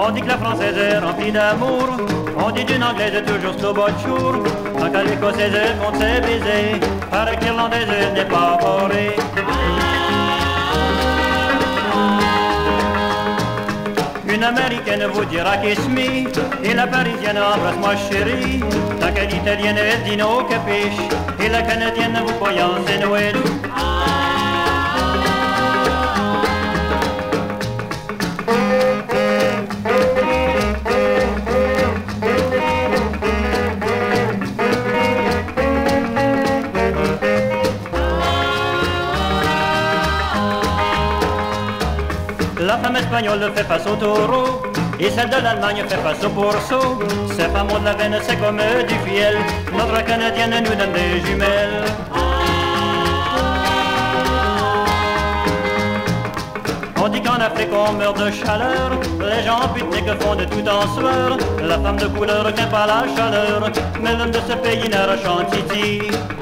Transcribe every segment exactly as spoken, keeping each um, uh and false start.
On dit que la française est remplie d'amour, on dit d'une anglaise toujours slow but sure. Tant qu'à l'écossaise elle compte ses baisers, paraît que l'irlandaise elle n'est pas borée. Une américaine vous dira kiss me, et la parisienne embrasse-moi chérie. Tant qu'à l'italienne elle dit no capiche, et la canadienne vous croyant c'est Noël. La femme espagnole fait face au taureau, et celle de l'Allemagne fait face au pourceau. Ces femmes ont de la veine, c'est comme du fiel, notre canadienne nous donne des jumelles. On dit qu'en Afrique on meurt de chaleur, les gens pique-nique font de tout en sueur. La femme de couleur n'aime pas la chaleur, mais l'homme de ce pays n'a chante titi.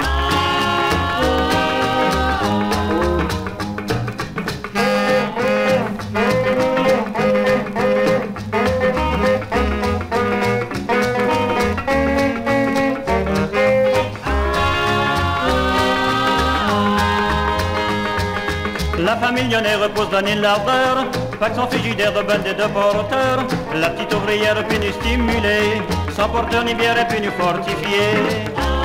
La femme millionnaire repose donner l'ardeur, pas que son frigidaire de bande et de porteurs. La petite ouvrière puis nous stimuler, sans porteur ni bière et puis nous fortifier.